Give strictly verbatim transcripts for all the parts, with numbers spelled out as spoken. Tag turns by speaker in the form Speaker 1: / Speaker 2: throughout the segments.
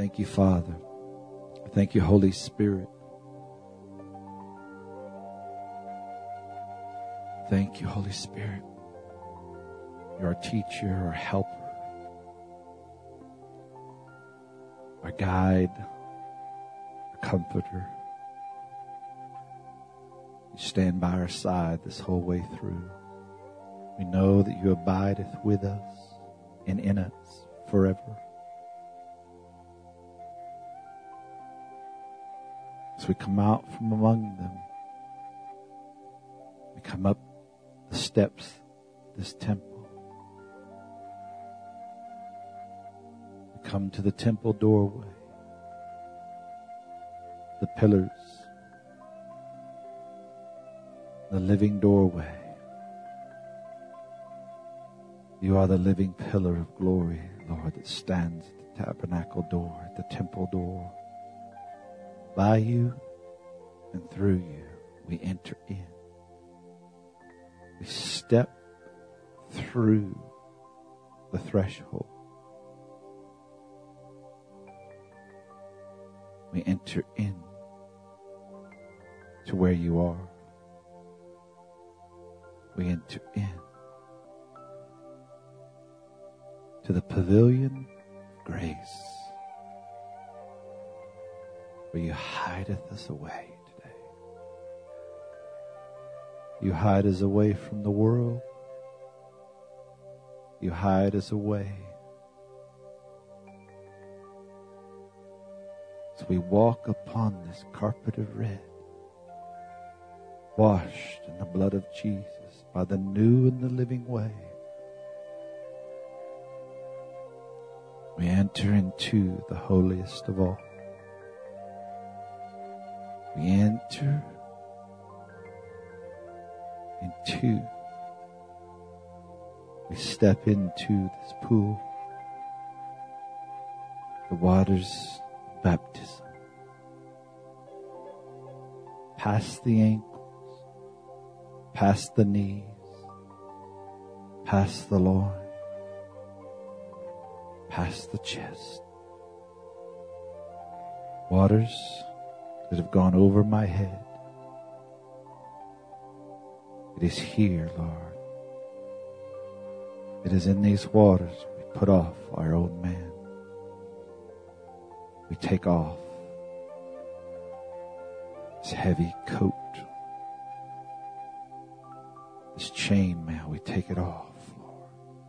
Speaker 1: Thank you, Father. Thank you, Holy Spirit. Thank you, Holy Spirit. You're our teacher, our helper, our guide, our comforter. You stand by our side this whole way through. We know that you abideth with us and in us forever. As we come out from among them, we come up the steps of this temple. We come to the temple doorway, the pillars, the living doorway. You are the living pillar of glory, Lord, that stands at the tabernacle door, at the temple door. By you and through you, we enter in. We step through the threshold. We enter in to where you are. We enter in to the pavilion of grace, where you hideth us away today. You hide us away from the world. You hide us away. As we walk upon this carpet of red, washed in the blood of Jesus by the new and the living way, we enter into the holiest of all. We enter into, we step into this pool, the waters of baptism, past the ankles, past the knees, past the loin, past the chest. Waters that have gone over my head. It is here, Lord. It is in these waters we put off our old man. We take off this heavy coat, this chain mail. We take it off, Lord.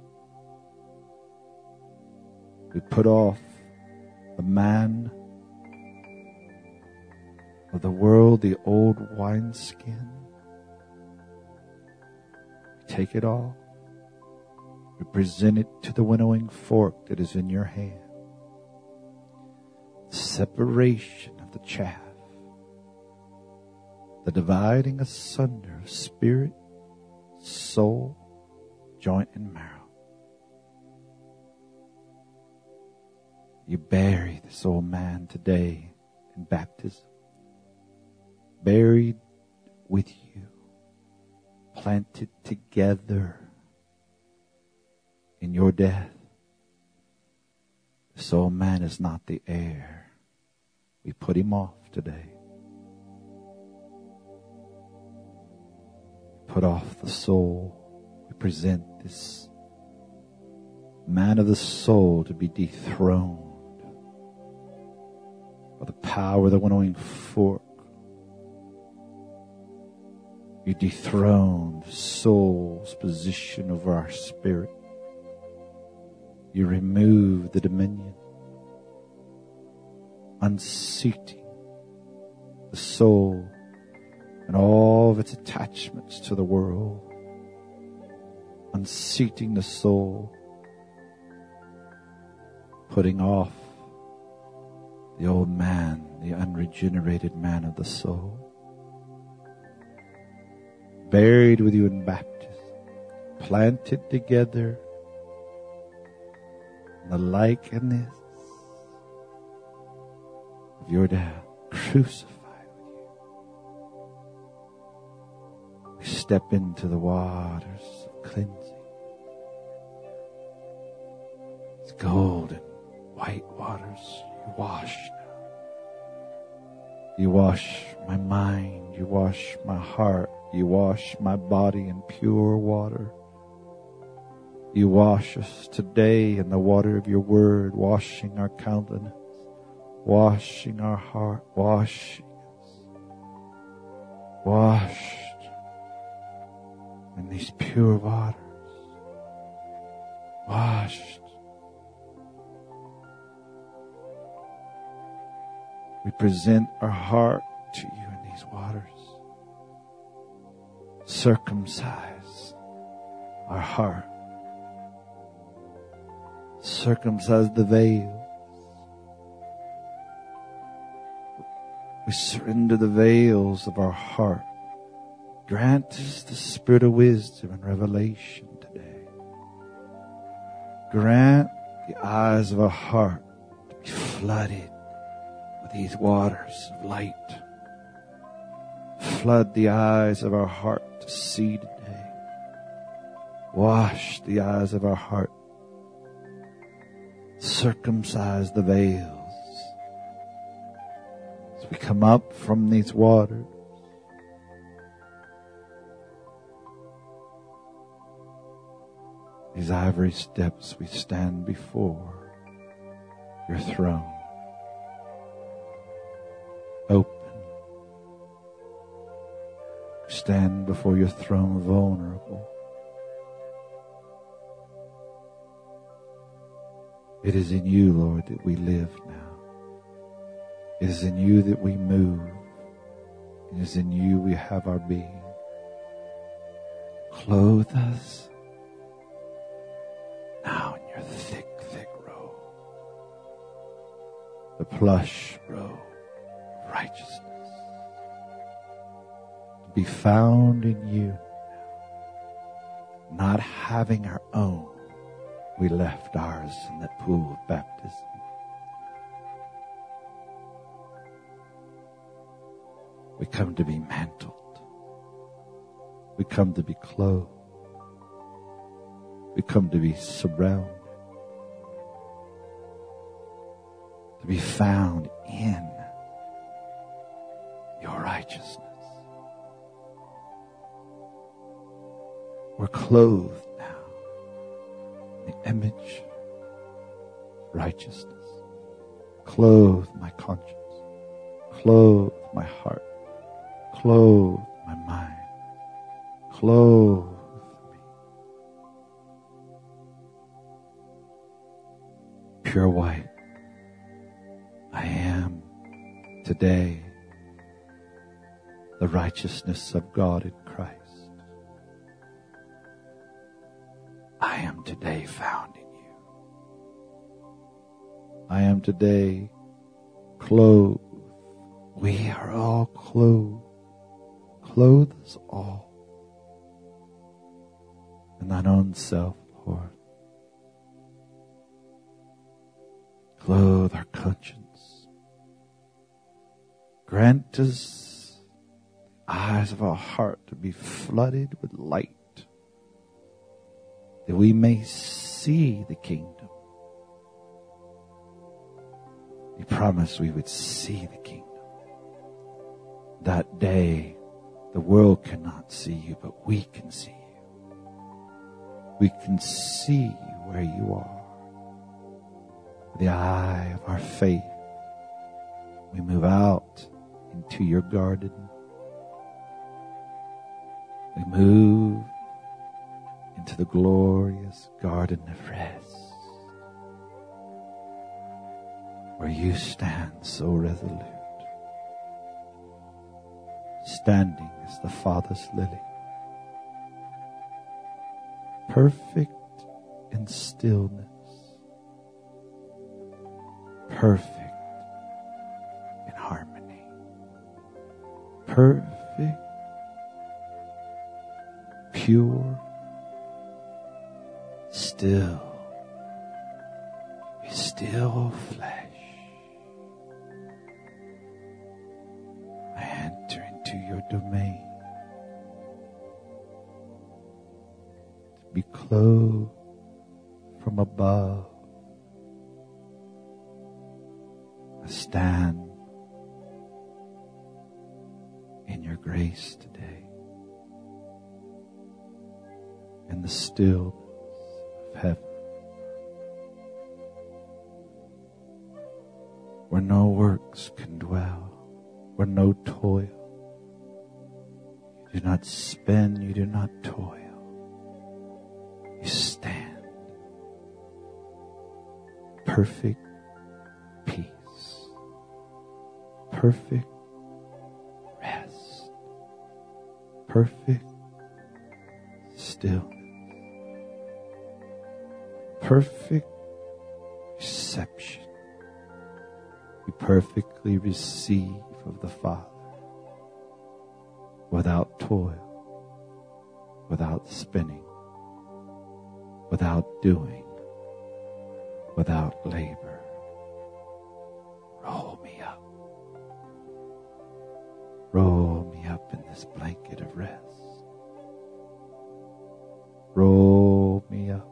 Speaker 1: We put off the man of the world, the old wineskin. We take it all. We present it to the winnowing fork that is in your hand. The separation of the chaff. The dividing asunder of spirit, soul, joint, and marrow. You bury this old man today in baptism. Buried with you, planted together in your death. This old man is not the heir. We put him off today. Put off the soul. We present this man of the soul to be dethroned by the power of the winnowing fork. You dethrone the soul's position over our spirit. You remove the dominion, unseating the soul and all of its attachments to the world, unseating the soul, putting off the old man, the unregenerated man of the soul. Buried with you in baptism, planted together in the likeness of your death, crucified with you. We step into the waters of cleansing. It's golden, white waters, You wash now. You wash my mind. You wash my heart. You wash my body in pure water. You wash us today in the water of your word, washing our countenance, washing our heart, washing us, washed in these pure waters, washed. We present our heart to you in these waters. Circumcise our heart. Circumcise the veil. We surrender the veils of our heart. Grant us the spirit of wisdom and revelation today. Grant the eyes of our heart to be flooded with these waters of light. Flood the eyes of our heart to see today. Wash the eyes of our heart. Circumcise the veils as we come up from these waters. These ivory steps, we stand before your throne. Open. Stand before your throne vulnerable. It is in you, Lord, that we live now. It is in you that we move. It is in you we have our being. Clothe us now in your thick, thick robe. The plush robe of righteousness. To be found in you. Not having our own. We left ours in that pool of baptism. We come to be mantled. We come to be clothed. We come to be surrounded. To be found in your righteousness. We're clothed now. The image of righteousness. Clothe my conscience. Clothe my heart. Clothe my mind. Clothe me. Pure white. I am today the righteousness of God in Christ. I am today found in you. I am today clothed. We are all clothed. Clothe us all in thine own self, Lord. Clothe our conscience. Grant us the eyes of our heart to be flooded with light, that we may see the kingdom. You promised we would see the kingdom. That day, the world cannot see you, but we can see you. We can see you where you are. With the eye of our faith, we move out into your garden. We move into the glorious garden of rest, where you stand so resolute, standing as the Father's lily, perfect in stillness, perfect in harmony, perfect, pure, still, still flesh. I enter into your domain to be clothed from above I stand in your grace today, in the stillness of heaven, where no works can dwell, where no toil. You do not spin, you do not toil. You stand. Perfect peace. Perfect rest. Perfect stillness. Perfect reception. You perfectly receive of the Father without toil, without spinning, without doing, without labor. Roll me up. Roll me up in this blanket of rest. Roll me up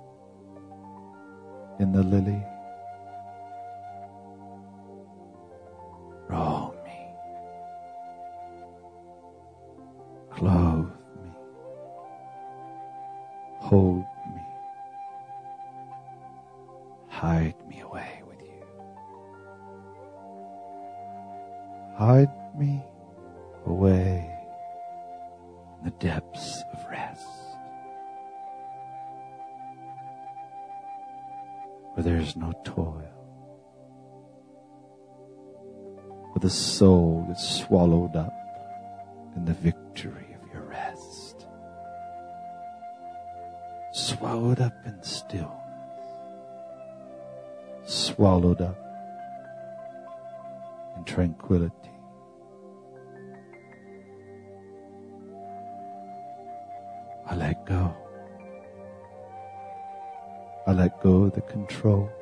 Speaker 1: in the lily. Roll me. Clothe me. Hold me. Hide me away with you. Hide me away in the depths of rest, where there is no toil, where the soul is swallowed up in the victory of your rest, swallowed up in stillness, swallowed up in tranquility. I let go. I let go of the control.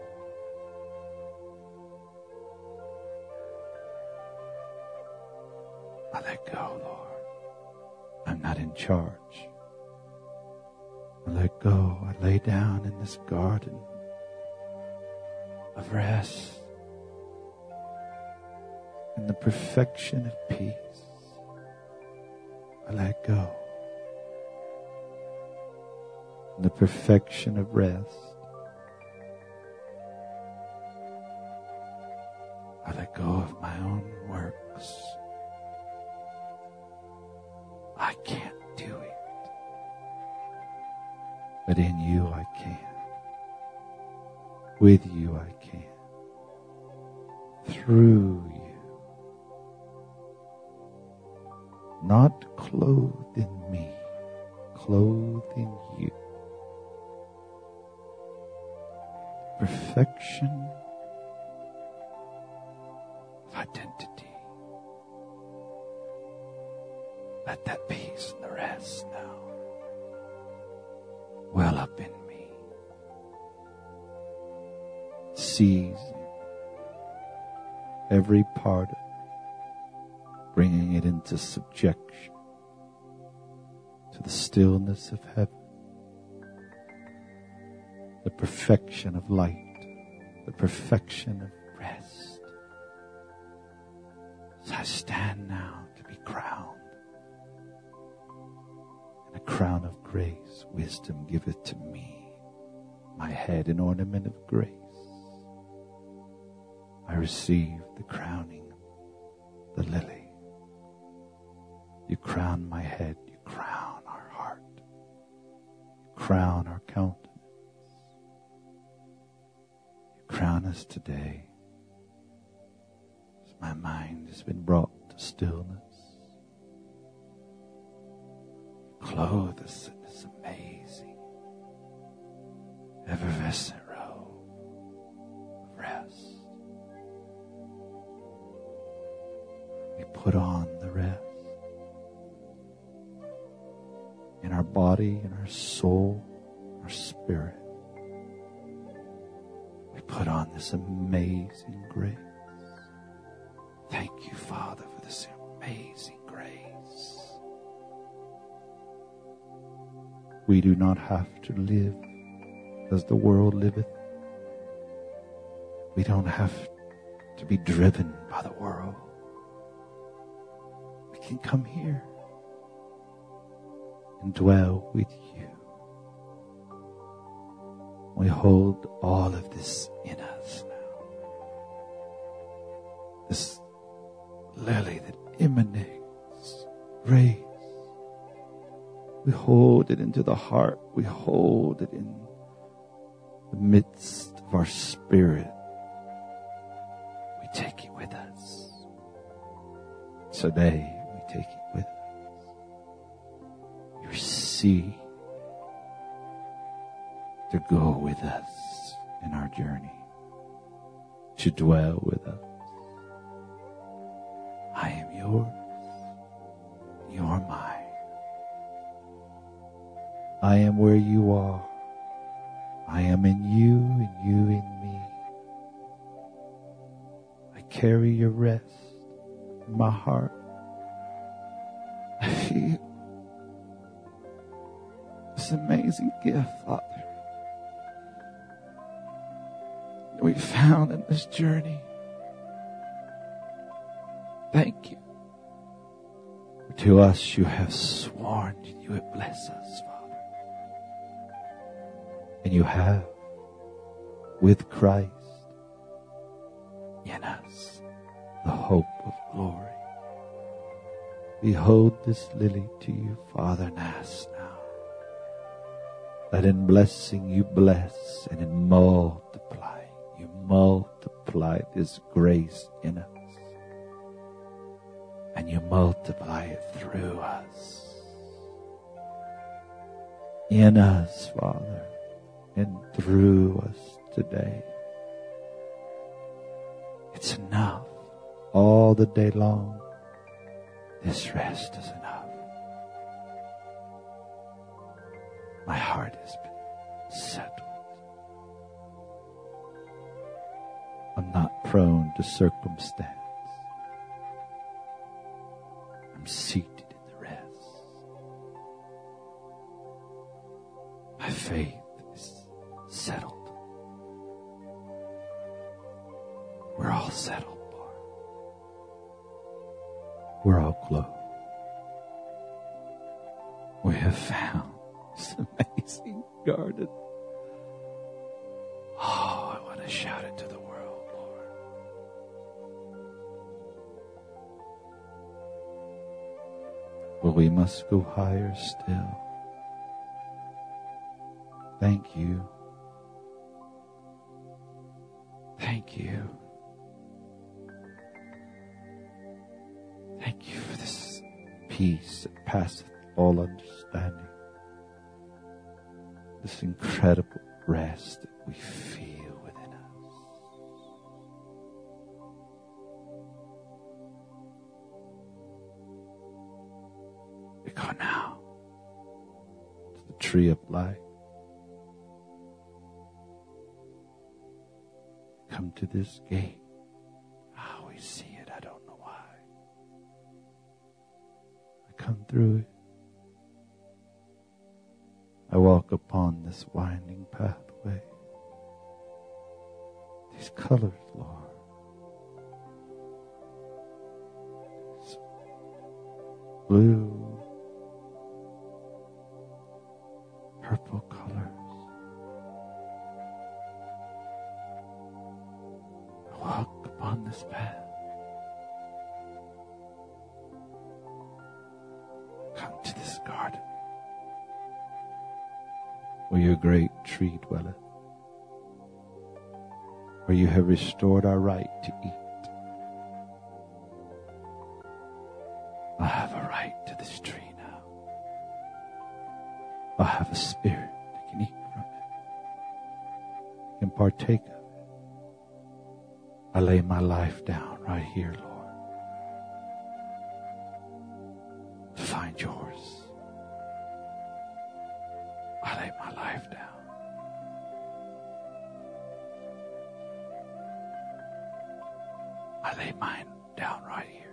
Speaker 1: I let go, Lord. I'm not in charge. I let go. I lay down in this garden of rest in the perfection of peace. I let go in the perfection of rest. I let go of my own works. I can't do it, but in you I can. With you I can. Through you. Not clothed in me, clothed in you. Perfection of identity. Let that peace and the rest now well up in me. Seize every part of it, bringing it into subjection to the stillness of heaven, the perfection of light, the perfection of rest. As I stand now to be crowned in a crown of grace, wisdom giveth to me, my head an ornament of grace. I receive the crowning, the lily. You crown my head, you crown our heart, you crown our countenance. You crown us today as my mind has been brought to stillness. You clothe us in this amazing, effervescent robe of rest. We put on the rest in our body, in our soul, our spirit. We put on this amazing grace. Thank you, Father, for this amazing grace. We do not have to live as the world liveth. We don't have to be driven by the world. We can come here and dwell with you. We hold all of this in us now. This lily that emanates grace. We hold it into the heart. We hold it in the midst of our spirit. We take it with us. Today, we take it with us. Your seed to go with us in our journey, to dwell with us. I am yours. You are mine. I am where you are. I am in you and you in me. I carry your rest in my heart. I feel this amazing gift, Father, that we found in this journey. Thank you. To us you have sworn and you would bless us, Father. And you have, with Christ in us, the hope of glory. We hold this lily to you, Father, and ask now that in blessing you bless, and in multiplying you multiply this grace in us. And you multiply it through us. In us, Father, and through us today. It's enough. All the day long, this rest is enough. My heart has been settled. I'm not prone to circumstance. I'm seated in the rest. My faith is settled. We're all settled, Lord. We're all clothed. We have found this amazing garden. Oh, I want to shout it to the world, Lord. But we must go higher still. Thank you. Thank you. Thank you for this peace that passeth all understanding. This incredible rest that we feel within us. We go now to the tree of life. Come to this gate. Ah, we see it. I don't know why. I come through it. I walk upon this winding pathway. These colors, Lord. These blue, purple colors. I walk upon this path. Come to this garden, where your great tree dwelleth, where you have restored our right to eat. I have a right to this tree now. I have a spirit that can eat from it, can partake of it. I lay my life down right here, Lord, to find yours. I lay my life down. I lay mine down right here.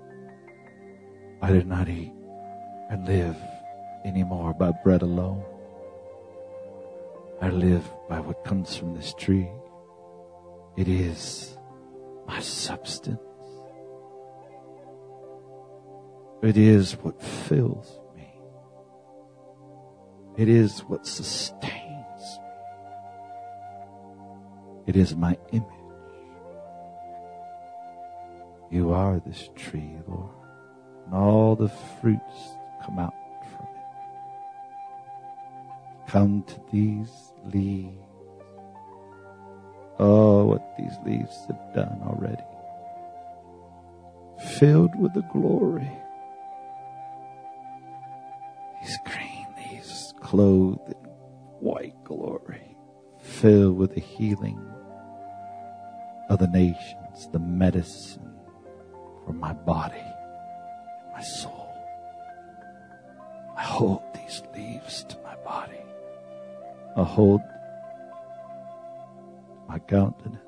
Speaker 1: I do not eat and live anymore by bread alone. I live by what comes from this tree. It is my substance. It is what fills me. It is what sustains me. It is my image. You are this tree, Lord, and all the fruits come out from it. Come to these leaves. Oh, what these leaves have done already. Filled with the glory. These green leaves clothed in white glory. Filled with the healing of the nations, the medicine for my body, my soul. I hold these leaves to my body. I hold my countenance.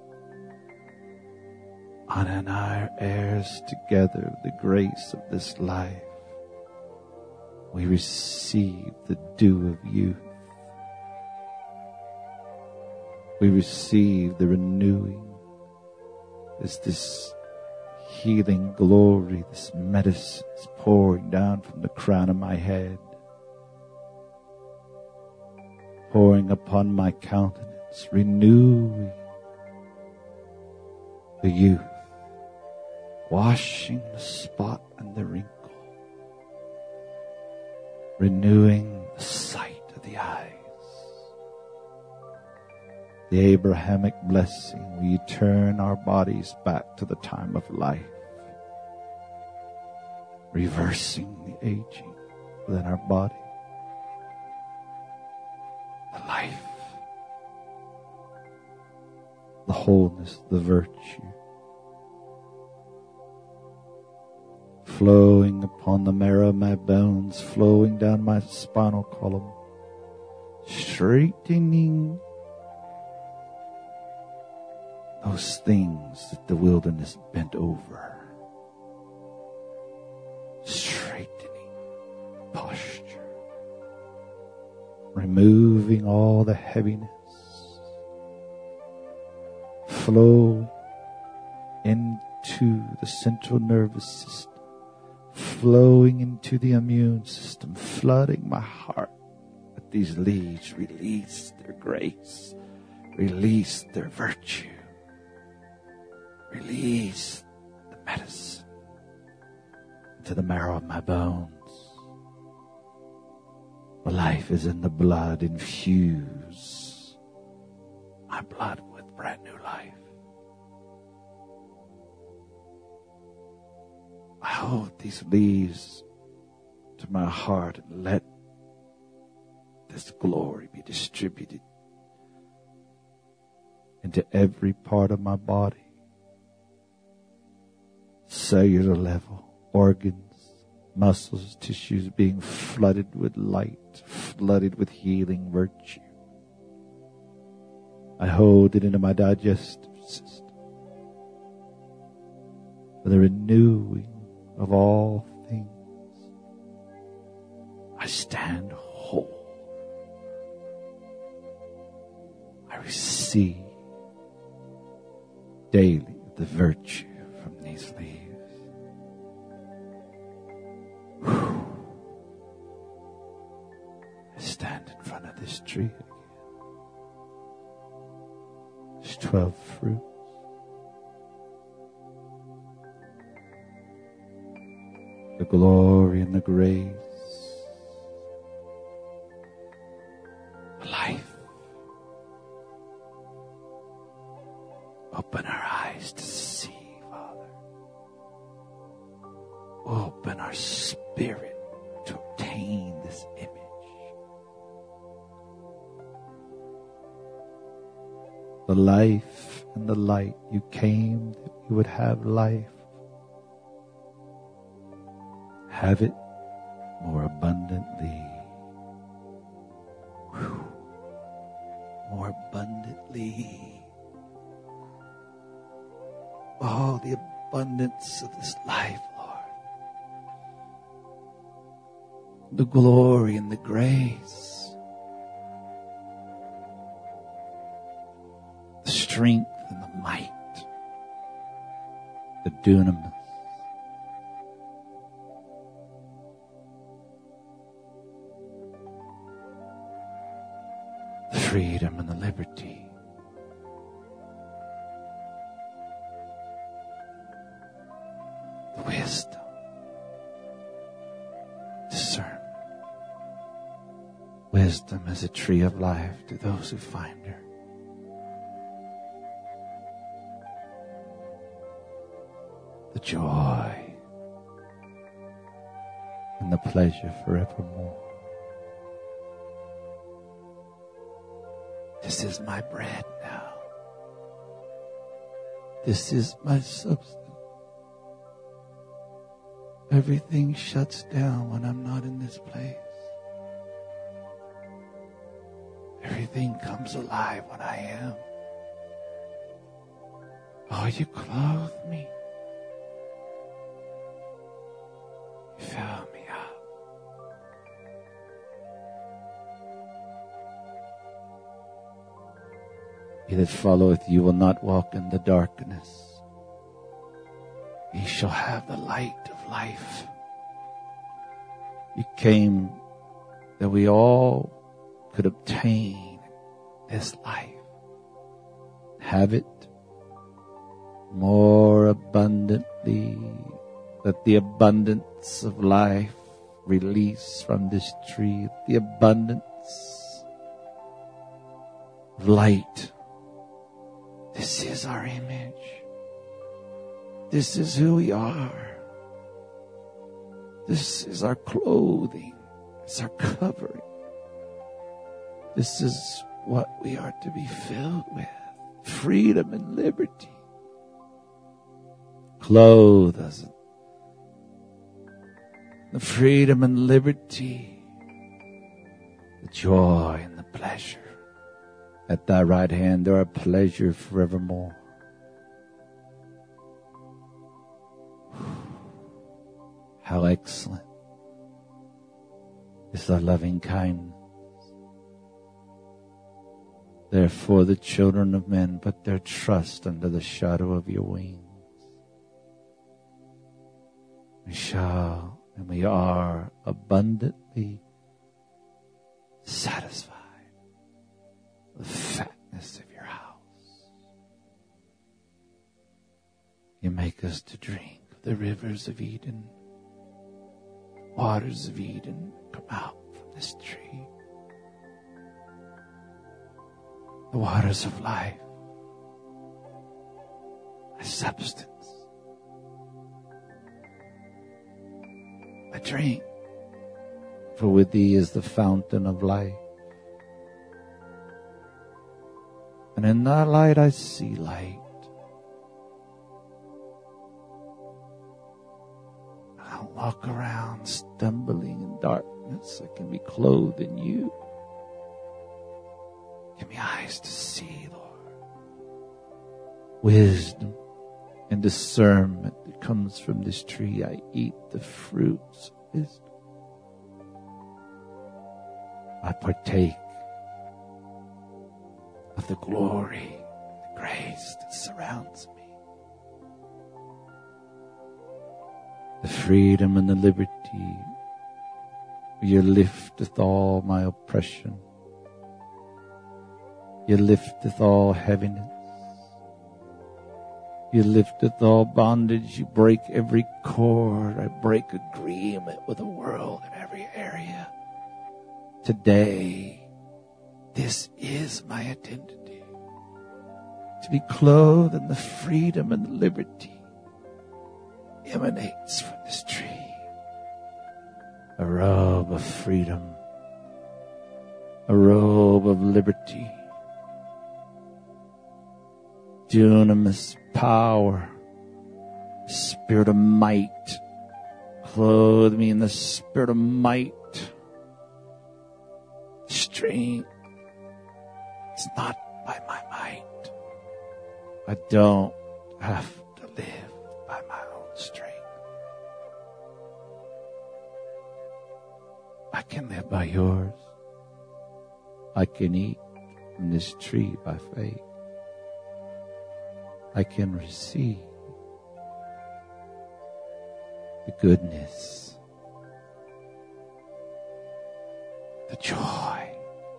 Speaker 1: Anna and I are heirs together of the grace of this life. We receive the dew of youth. We receive the renewing. As this healing glory, this medicine is pouring down from the crown of my head, pouring upon my countenance, renewing the youth, washing the spot and the wrinkle, renewing the sight of the eyes. The Abrahamic blessing, we turn our bodies back to the time of life, reversing the aging within our body, the life, the wholeness, the virtue, flowing upon the marrow of my bones, flowing down my spinal column, straightening those things that the wilderness bent over, straightening posture, removing all the heaviness, flow into the central nervous system, flowing into the immune system, flooding my heart. Let these leaves release their grace, release their virtue, release the medicine into the marrow of my bones. The life is in the blood. Infuse my blood with brand new life. I hold these leaves to my heart and let this glory be distributed into every part of my body. Cellular level, organs, muscles, tissues being flooded with light, flooded with healing virtue. I hold it into my digestive system for the renewing of all things. I stand whole. I receive daily the virtue from these leaves. Whew. I stand in front of this tree again. There's twelve fruits. The glory and the grace, life. Open our eyes to see, Father. Open our spirit to obtain this image. The life and the light. You came that we would have life. Have it more abundantly. Whew. More abundantly. Oh, the abundance of this life, Lord. The glory and the grace. The strength and the might. the dunamis, the freedom and the liberty, the wisdom, discernment. Wisdom is a tree of life to those who find her. The joy and the pleasure forevermore. This is my bread now. This is my substance. Everything shuts down when I'm not in this place. Everything comes alive when I am. Oh, you clothe me. You fill me up. He that followeth you will not walk in the darkness. He shall have the light of life. You came that we all could obtain this life, have it more abundantly, that the abundance of life release from this tree, the abundance of light. This is our image. This is who we are. This is our clothing. It's our covering. This is what we are to be filled with. Freedom and liberty. Clothe us. The freedom and liberty. The joy and the pleasure. At thy right hand there are pleasure forevermore. How excellent is thy loving kindness. Therefore the children of men put their trust under the shadow of your wings. We shall and we are abundantly satisfied with the fatness of your house. You make us to drink of the rivers of Eden. Waters of Eden come out from this tree. The waters of life, my substance. I drink, for with thee is the fountain of life. And in thy light I see light. I don't walk around stumbling in darkness. I can be clothed in you. Give me eyes to see, Lord. Wisdom and discernment that comes from this tree. I eat the fruits of wisdom. I partake of the glory, the grace that surrounds me. The freedom and the liberty. You lifteth all my oppression. You lifteth all heaviness. You lifteth all bondage. You break every cord. I break agreement with the world in every area. Today, this is my identity. To be clothed in the freedom and the liberty emanates from this tree. A robe of freedom. A robe of liberty. Dunamis power, spirit of might. Clothe me in the spirit of might. Strength. It's not by my might. I don't have to live by my own strength. I can live by yours. I can eat from this tree by faith. I can receive the goodness, the joy,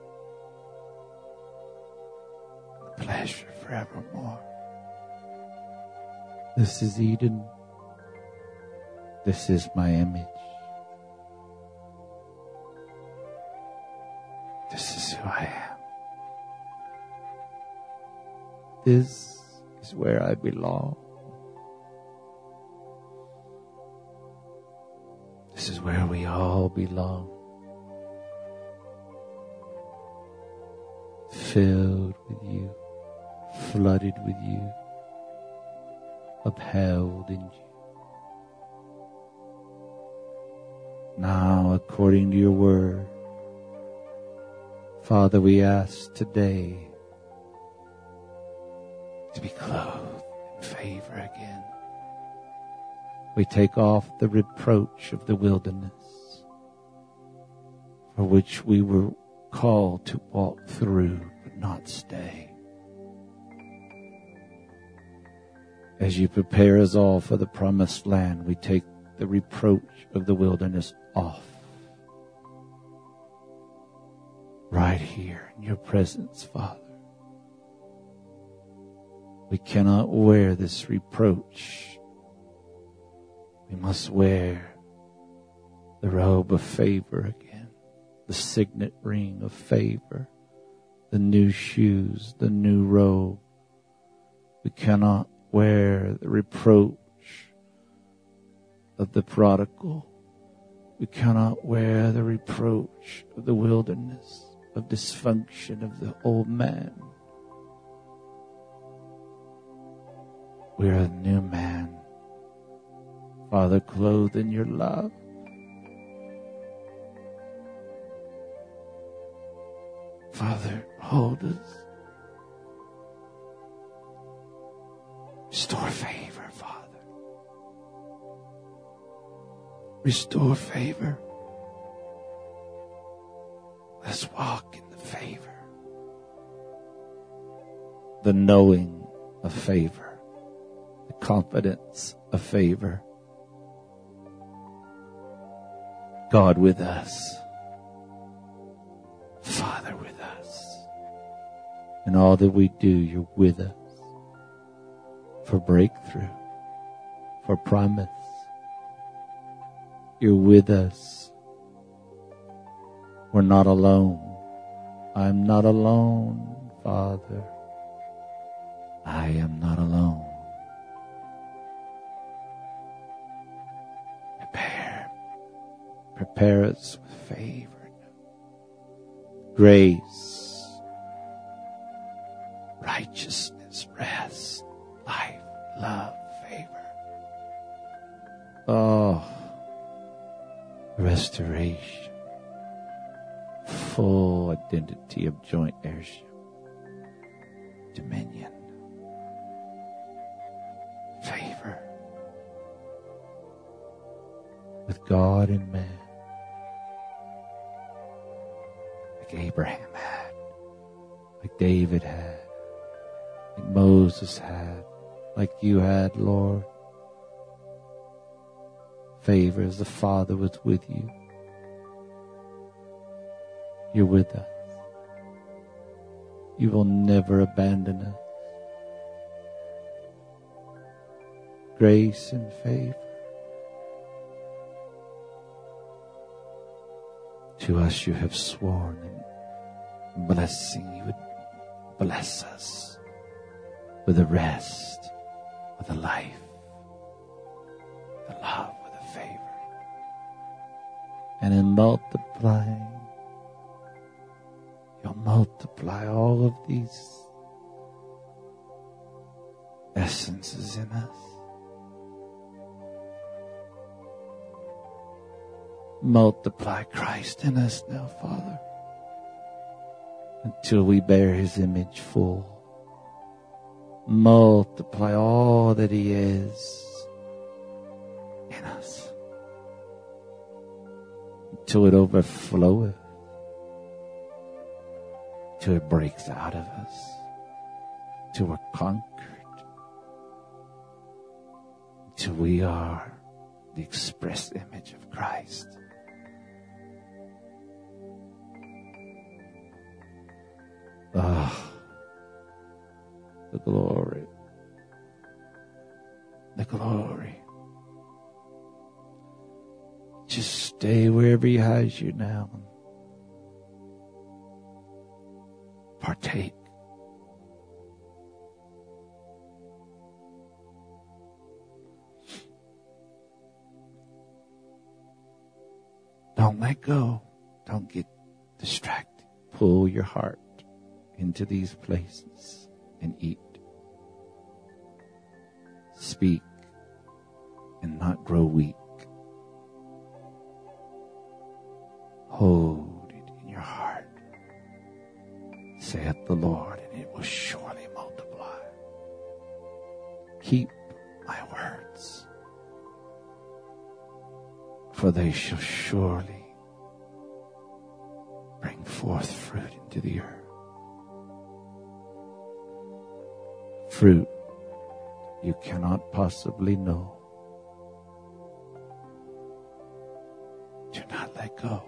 Speaker 1: the pleasure forevermore. This is Eden. This is my image. This is who I am. This is where I belong. This is where we all belong. Filled with you, flooded with you, upheld in you. Now, according to your word, Father, we ask today to be clothed in favor again. We take off the reproach of the wilderness for which we were called to walk through but not stay. As you prepare us all for the promised land, we take the reproach of the wilderness off. Right here in your presence, Father. We cannot wear this reproach. We must wear the robe of favor again, the signet ring of favor, the new shoes, the new robe. We cannot wear the reproach of the prodigal. We cannot wear the reproach of the wilderness, of dysfunction of the old man. We're a new man, Father, clothed in your love. Father, hold us. Restore favor, Father. Restore favor. Let's walk in the favor. The knowing of favor. The confidence of favor. God with us. Father with us. In all that we do, you're with us. For breakthrough. For promise. You're with us. We're not alone. I'm not alone, Father. I am not alone. Prepare. Prepare us with favor, grace, righteousness, rest, life, love, favor. Oh, restoration, full identity of joint heirship, dominion, favor with God and man. Like Abraham had, like David had, like Moses had, like you had, Lord. Favor as the Father was with you. You're with us. You will never abandon us. Grace and favor. To us you have sworn in blessing. You would bless us with the rest, with the life, the love, with the favor. And in multiplying, you'll multiply all of these essences in us. Multiply Christ in us now, Father, until we bear his image full. Multiply all that he is in us until it overfloweth, till it breaks out of us, till we're conquered, till we are the express image of Christ. Ah, the glory. The glory. Just stay wherever He has you now. Partake. Don't let go. Don't get distracted. Pull your heart into these places and eat. Speak and not grow weak. Hold it in your heart, saith the Lord, and it will surely multiply. Keep my words, for they shall surely bring forth fruit into the earth. Fruit you cannot possibly know. Do not let go.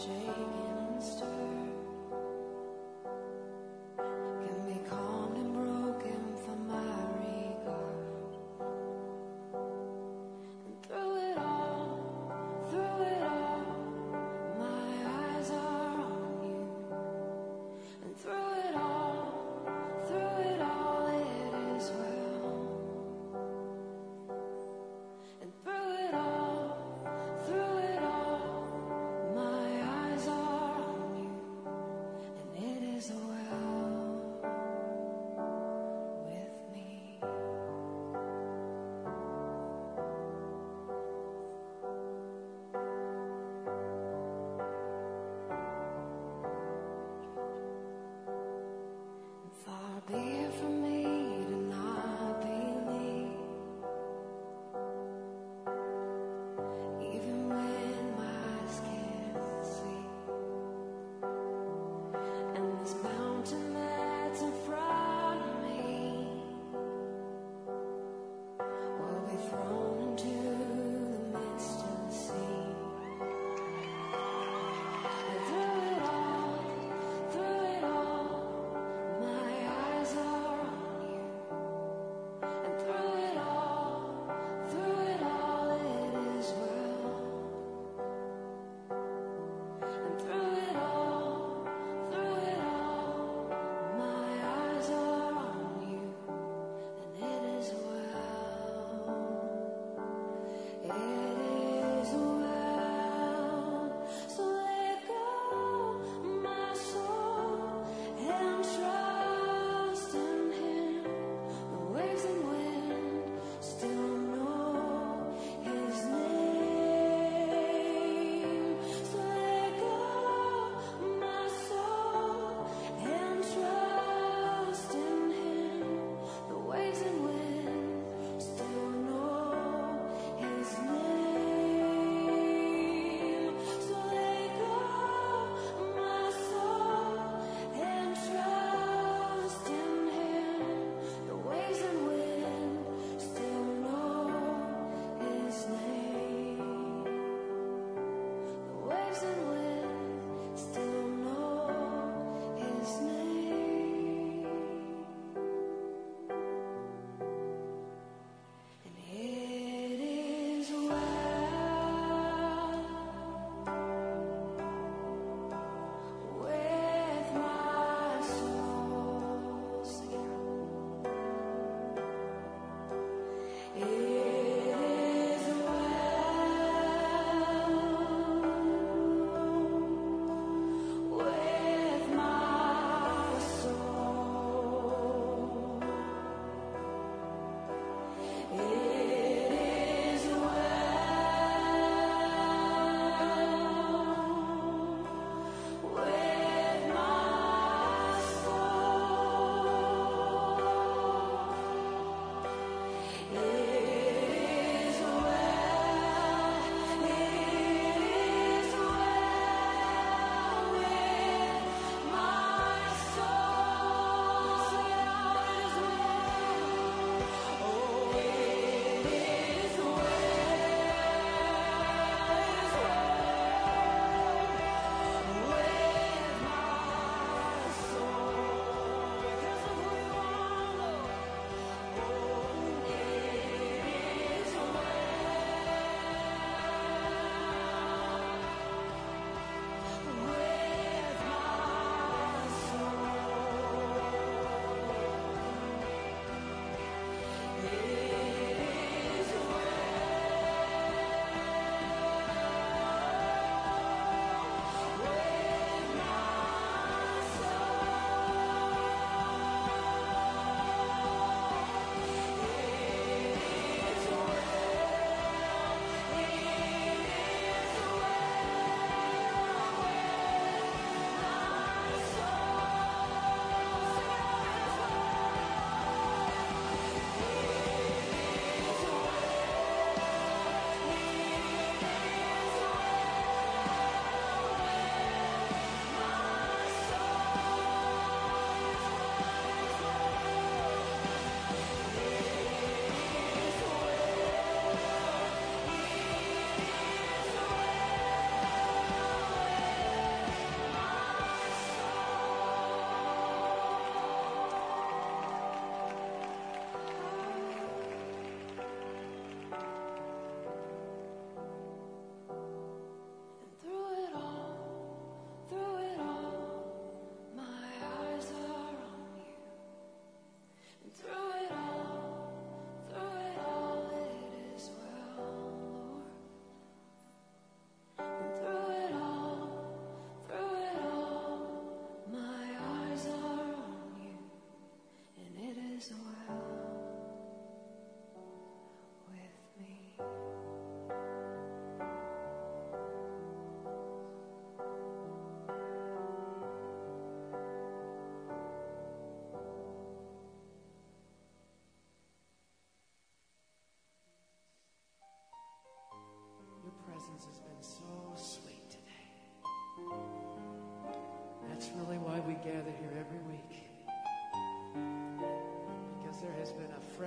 Speaker 2: Through it all, my eyes are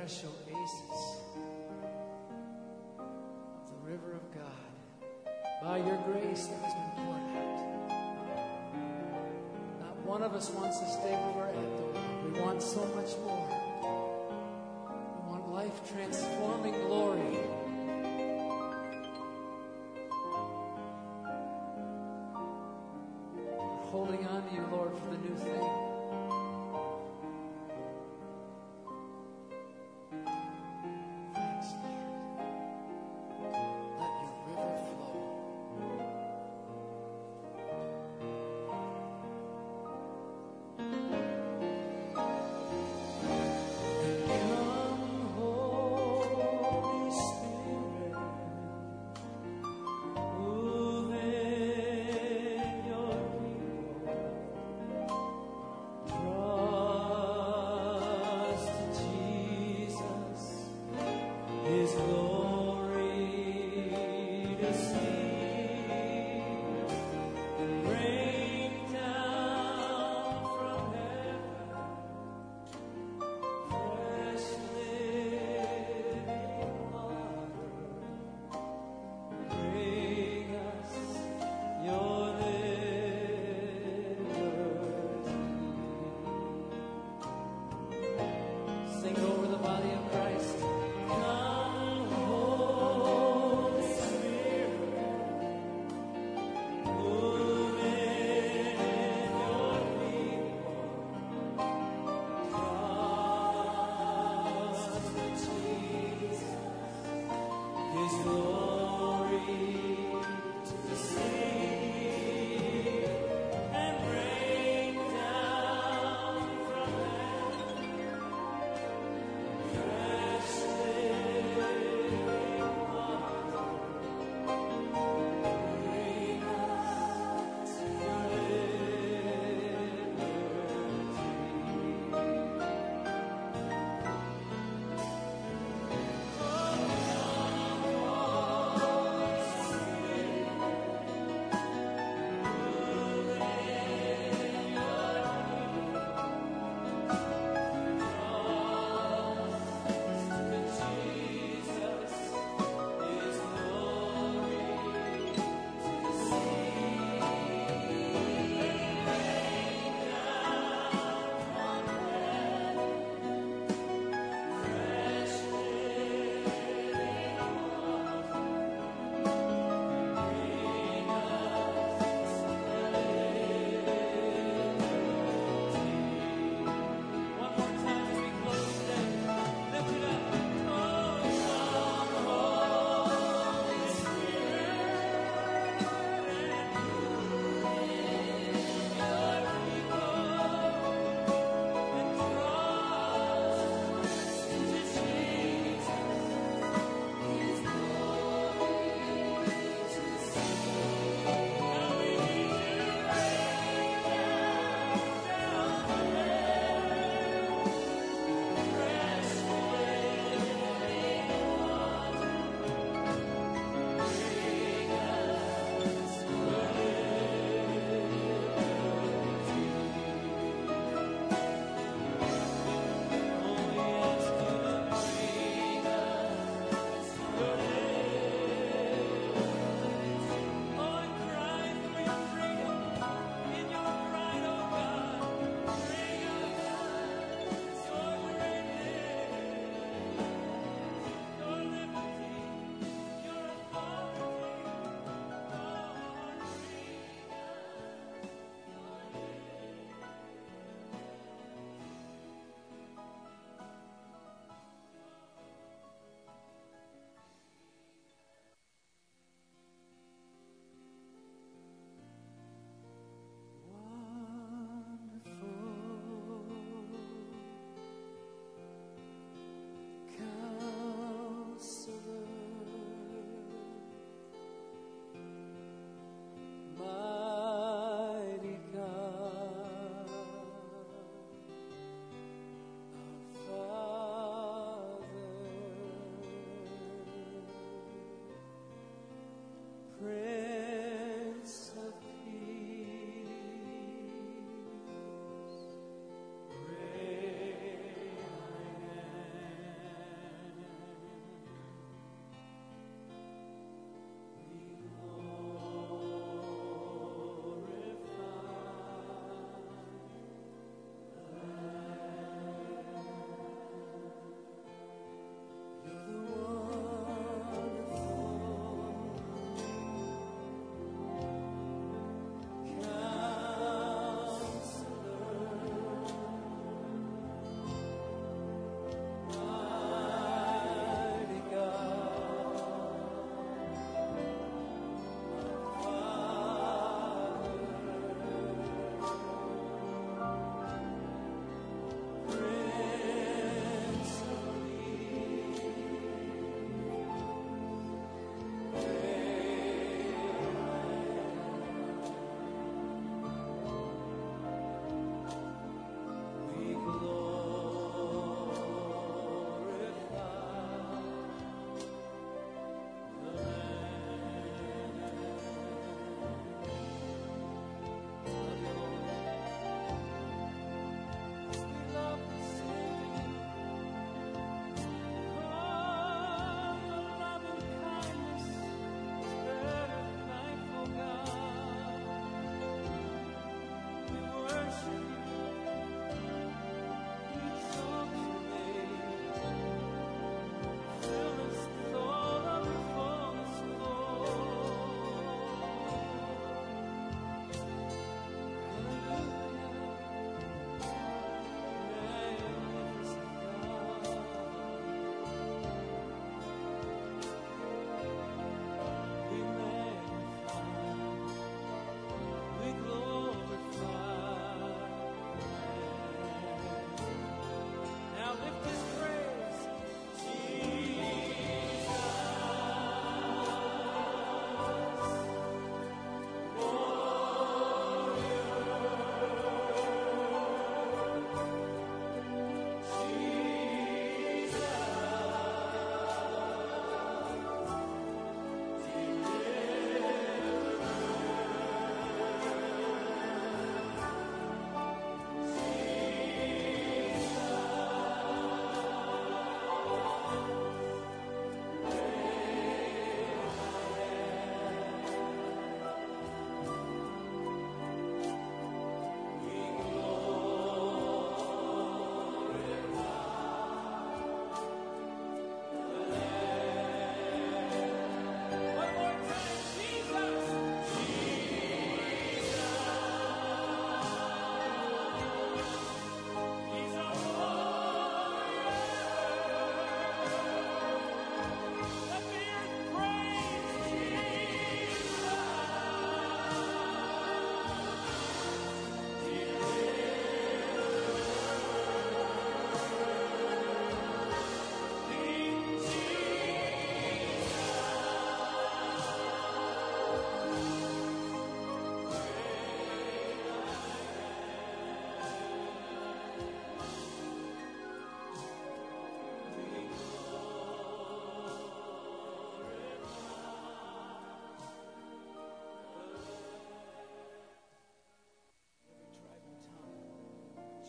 Speaker 2: fresh oasis of the river of God by your grace that has been poured out. Not one of us wants to stay where we're at, though. We want so much more. We want life-transforming glory. We're holding on to you, Lord, for the new thing.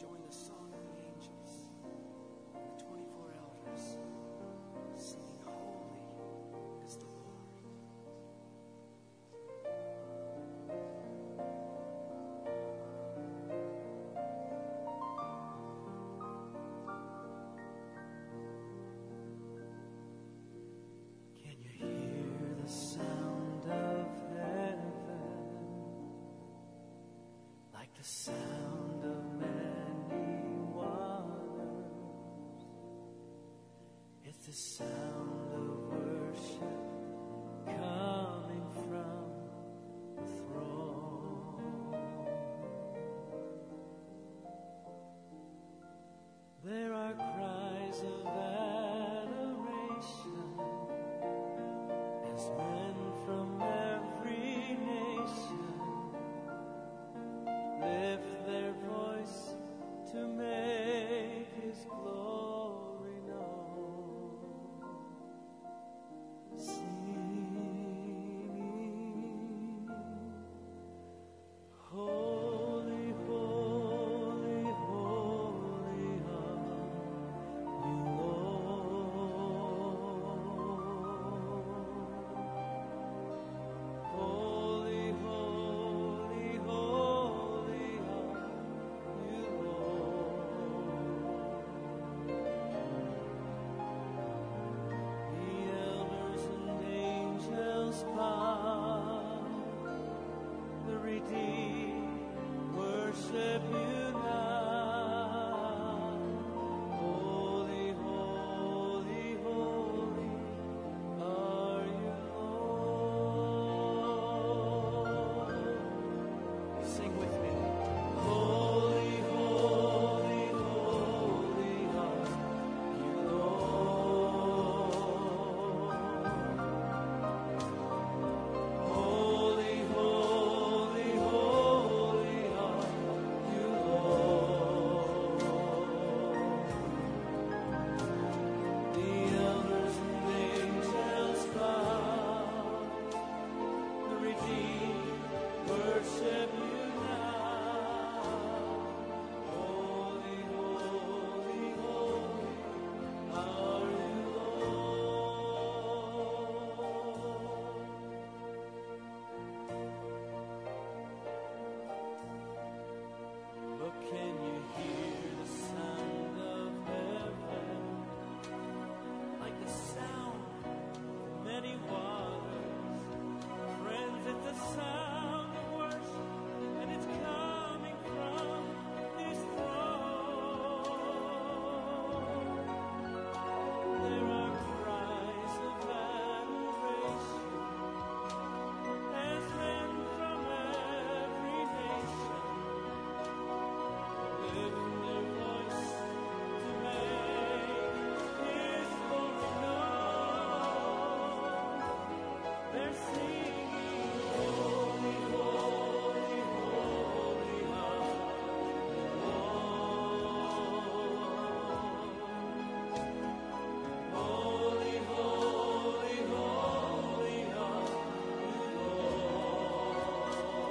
Speaker 2: join the song of the angels, the twenty-four elders, singing, holy is the Lord. Can you hear the sound of heaven, like the sound of many waters? It's the sound of worship coming from the throne. There are cries of adoration as men from every nation lift their voice to make His glory known, singing, holy, holy, holy are you, Lord. Holy, holy, holy are you, Lord. The elders and angels bow, the redeemed worship you now. Holy, holy, holy are you, Lord. Sing with me. Holy, holy, holy are you, Lord. Holy, holy, holy are you, Lord. The elders and angels bow, the redeemed worship you now. Holy, holy, holy are you, Lord. But can you hear the sound of heaven, like the sound of many waters? Friends, it's the sound of worship, and it's coming from His throne. There are cries of adoration as men from every nation lift their voice to make His glory known. They're singing, holy, holy, holy are you, Lord. Holy, holy, holy are you, Lord.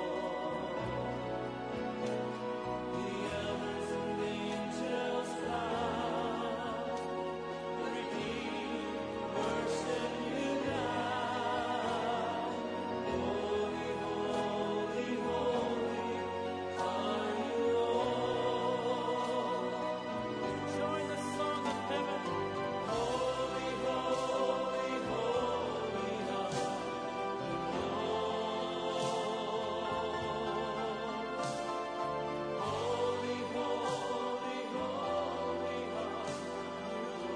Speaker 2: The elders and angels bow, the redeemed worship you now. Holy, holy, holy are you, Lord. Join the song of heaven. Holy, holy, holy are you, Lord. Holy, holy, holy are you,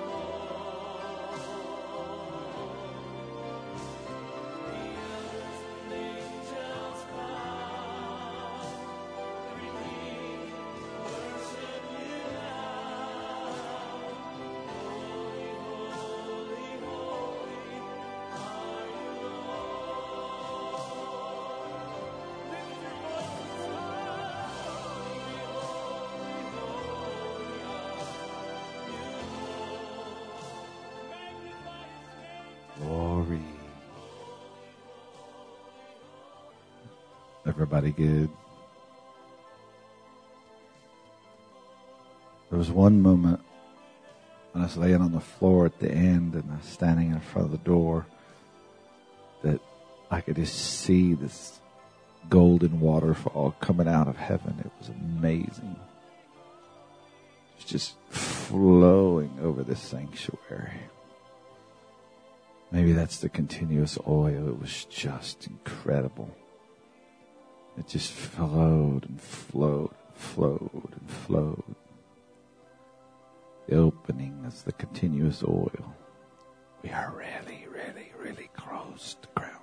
Speaker 2: Lord. The elders and angels bow, the redeemed worship you now. Holy, holy, holy are you, Lord. Lift your voices high. Holy, holy, holy are you, Lord. Magnify His name.
Speaker 1: Glory. Everybody good? There was one moment when I was laying on the floor at the end and I was standing in front of the door that I could just see this golden waterfall coming out of heaven. It was amazing. It was just flowing over this sanctuary. Maybe that's the continuous oil. It was just incredible. It just flowed and flowed and flowed and flowed. The opening is the continuous oil. We are really, really, really close to ground